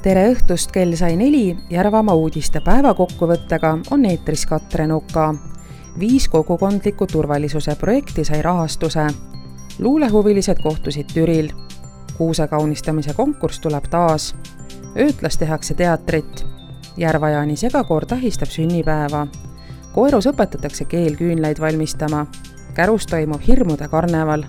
Tere õhtust, kell sai 4, Järvamaa uudiste päevakokkuvõttega on eetris Katre Nuka. 5 kogukondliku turvalisuse projekti sai rahastuse. Luulehuvilised kohtusid Türil. Kuuse kaunistamise konkurss tuleb taas. Öötlas tehakse teatrit. Järva-Jaani segakoor tähistab sünnipäeva. Koerus õpetatakse keelküünlaid valmistama. Kärus toimub hirmude karneval.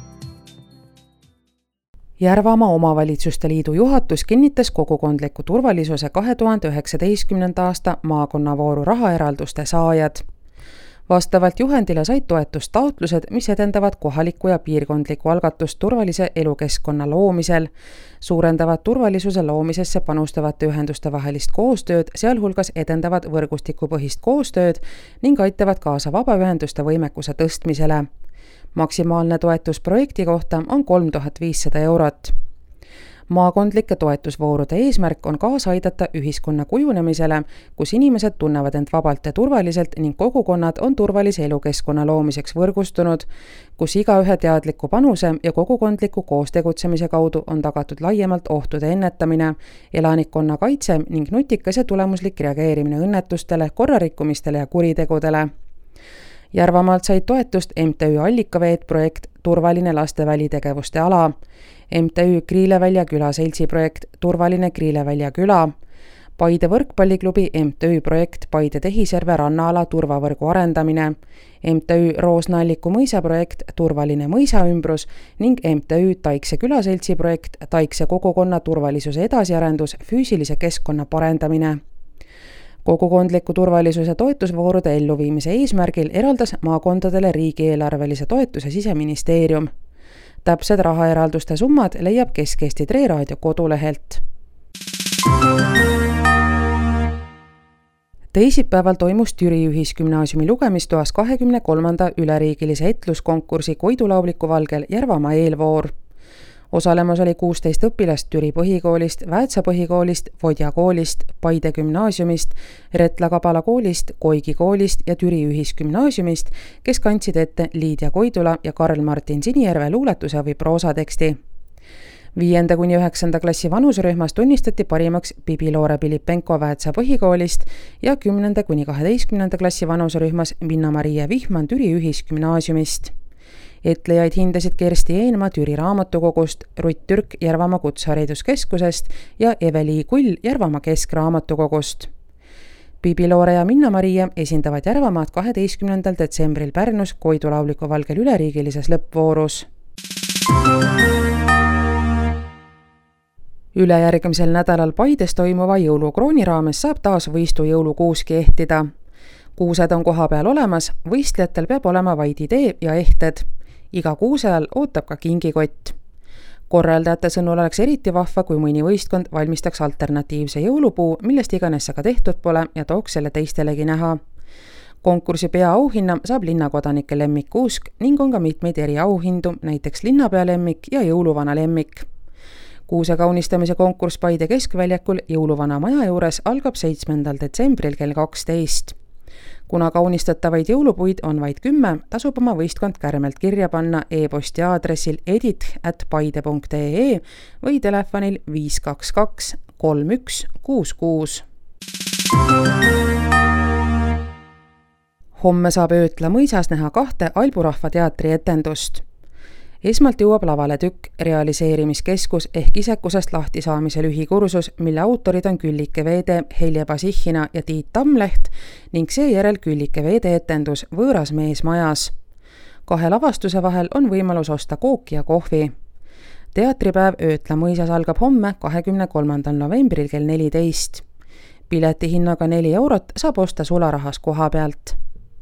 Järvamaa Omavalitsuste Liidu juhatus kinnitas kogukondliku turvalisuse 2019. aasta maakonnavooru rahaeralduste saajad. Vastavalt juhendile said toetust taotlused, mis edendavad kohalikku ja piirkondlikku algatust turvalise elukeskkonna loomisel, suurendavad turvalisuse loomisesse panustavate ühenduste vahelist koostööd, sealhulgas edendavad võrgustikupõhist koostööd ning aitavad kaasa vabaühenduste võimekuse tõstmisele. Maksimaalne toetus projekti kohta on 3500 eurot. Maakondlike toetusvoorude eesmärk on kaasa aidata ühiskonna kujunemisele, kus inimesed tunnevad end vabalt ja turvaliselt ning kogukonnad on turvalise elukeskkonna loomiseks võrgustunud, kus igaühe teadliku panuse ja kogukondliku koostegutsemise kaudu on tagatud laiemalt ohtude ennetamine, elanikkonna kaitse ning nutikas ja tulemuslik reageerimine õnnetustele, korrarikkumistele ja kuritegudele. Järvamaalt said toetust MTÜ Allikaveed projekt Turvaline laste välitegevuste ala, MTÜ Kriilevälja küla seltsi projekt Turvaline Kriilevälja küla, Paide võrkpalliklubi MTÜ projekt Paide Tehisjärve rannaala turvavõrgu arendamine, MTÜ Roosna-Alliku mõisa projekt Turvaline mõisaümbrus ning MTÜ Taikse küla seltsi projekt Taikse kogukonna turvalisuse edasiarendus füüsilise keskkonna parendamine. Kogukondliku turvalisuse toetusvoorude elluviimise eesmärgil eraldas maakondadele riigieelarvelise toetuse Siseministeerium. Täpsed rahaeralduste summad leiab Kesk-Eesti Tre Raadio kodulehelt. Teisipäeval toimus Türi ühisgümnaasiumi lugemistoas 23. üleriigilise etluskonkursi Koidulaubliku valgel Järvamaa eelvoor. Osalemas oli 16 õpilast Türi põhikoolist, Väätsa põhikoolist, Vodja koolist, Paide gümnaasiumist, Retla-Kabala koolist, Koigi koolist ja Türi ühisgümnaasiumist, kes kandsid ette Liidia Koidula ja Karl-Martin Sinijärve luuletuse või proosateksti. 5.–9. klassi vanuserühmas tunnistati parimaks Bibi-Loore Pilipenko Väätsa põhikoolist ja 10.–12. klassi vanuserühmas Minna-Maria Vihman Türi ühisgümnaasiumist. Etlejaid hindasid Kersti Eenmaa Türi raamatukogust, Rutt Türk Järvamaa Kutsehariduskeskusest ja Eveli Kull Järvamaa Keskraamatukogust. Bibi-Loore ja Minna-Maria esindavad Järvamaad 12. detsembril Pärnus Koidulaubliku valgel üleriigilises lõppvoorus. Ülejärgmisel nädalal Paides toimuva jõulukrooni raames saab taas võistu jõulukuuski ehtida. Kuused on koha peal olemas, võistlejatel peab olema vaid idee ja ehted. Iga kuuse all ootab ka kingikott. Korraldajate sõnul oleks eriti vahva, kui mõni võistkond valmistaks alternatiivse jõulupuu, millest iganes aga tehtud pole ja tooks selle teistelegi näha. Konkursi peaauhinna saab linnakodanike lemmikkuusk ning on ka mitmeid eriauhindu, näiteks linnapea lemmik ja jõuluvana lemmik. Kuuse kaunistamise konkurss Paide keskväljakul jõuluvana maja juures algab 7. detsembril kell 12. Kuna kaunistatavaid jõulupuid on vaid 10, tasub oma võistkond kärmelt kirja panna e-posti aadressil edit@paide.ee või telefonil 522 3166. Homme saab Öötla mõisas näha 2 Alburahva teatri etendust. Esmalt jõuab lavale tükk realiseerimiskeskus ehk isekusest lahtisaamise lühikursus, mille autorid on Küllike Veede, Helje Basihhina ja Tiit Tammleht ning seejärel Küllike Veede etendus Võõras mees majas. 2 lavastuse vahel on võimalus osta kooki ja kohvi. Teatripäev Öötla mõisas algab homme 23. novembril kell 14. Pileti hinnaga 4 eurot saab osta sularahas koha pealt.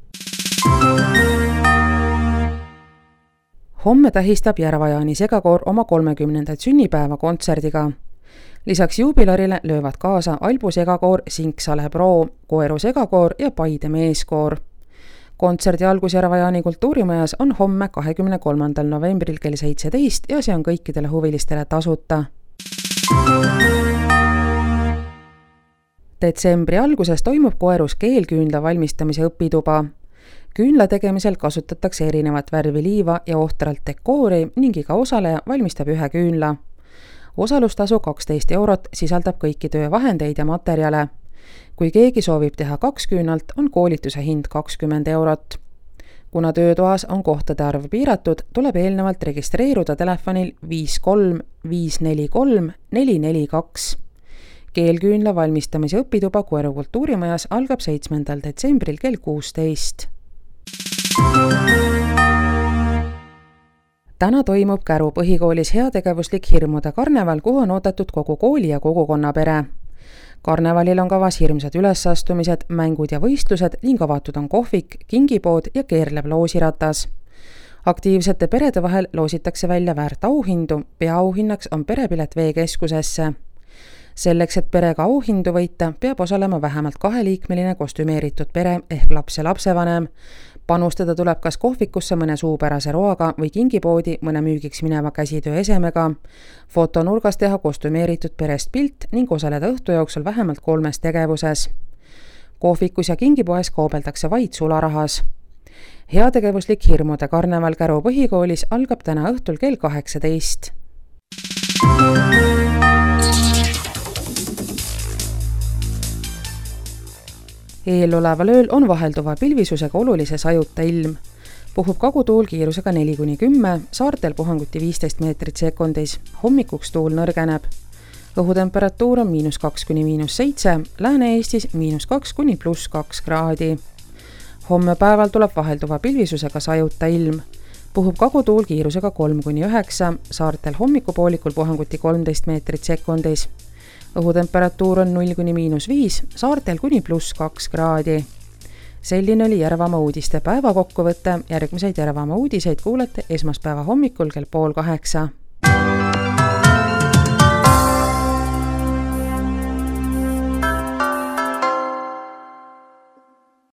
Homme tähistab Järva-Jaani segakoor oma 30. sünnipäeva kontserdiga. Lisaks juubilarile löövad kaasa Albu segakoor Sinksale Pro, Koeru segakoor ja Paide meeskoor. Kontserdi algus Järva-Jaani kultuurimajas on homme 23. novembril kell 17 ja see on kõikidele huvilistele tasuta. Detsembri alguses toimub Koerus keelküünla valmistamise õpituba. Küünla tegemisel kasutatakse erinevat värvi liiva ja ohtralt dekoori ning iga osaleja valmistab ühe küünla. Osalustasu 12 eurot sisaldab kõiki töövahendeid ja materjale. Kui keegi soovib teha 2 küünalt, on koolituse hind 20 eurot. Kuna töötoas on kohtade arv piiratud, tuleb eelnevalt registreeruda telefonil 53 543 442. Keelküünla valmistamise õpituba Koeru kultuurimajas algab 7. detsembril kell 16. Täna toimub Käru põhikoolis heategevuslik hirmude karneval, kuhu on oodatud kogu kooli ja kogukonnapere. Karnevalil on kavas hirmsad ülesastumised, mängud ja võistlused ning avatud on kohvik, kingipood ja keerlev loosiratas. Aktiivsete perede vahel loositakse välja väärt auhindu, peaauhinnaks on perepilet veekeskusesse. Selleks, et perega auhindu võita, peab osalema vähemalt 2-liikmeline kostümeeritud pere ehk laps ja lapsevanem. Panustada tuleb kas kohvikusse mõne suupärase roaga või kingipoodi mõne müügiks mineva käsitöö esemega, fotonurgas teha kostümeeritud perest pilt ning osaleda õhtu jooksul vähemalt 3 tegevuses. Kohvikus ja kingipoes kaubeldakse vaid sularahas. Heategevuslik hirmude karneval Käru põhikoolis algab täna õhtul kell 18. Eeloleval ööl on vahelduva pilvisusega olulise sajuta ilm. Puhub kagutuul kiirusega 4–10, saartel puhanguti 15 meetrit sekundis. Hommikuks tuul nõrgeneb. Õhutemperatuur on -2–7, Lääne-Eestis -2–+2 kraadi. Homme päeval tuleb vahelduva pilvisusega sajuta ilm. Puhub kagutuul kiirusega 3–9, saartel hommikupoolikul puhanguti 13 meetrit sekundis. Õhutemperatuur on 0–5, saartel kuni +2 kraadi. Selline oli Järvamaa uudiste päevakokkuvõte. Järgmiseid Järvamaa uudiseid kuulete esmaspäeva hommikul kell 7:30.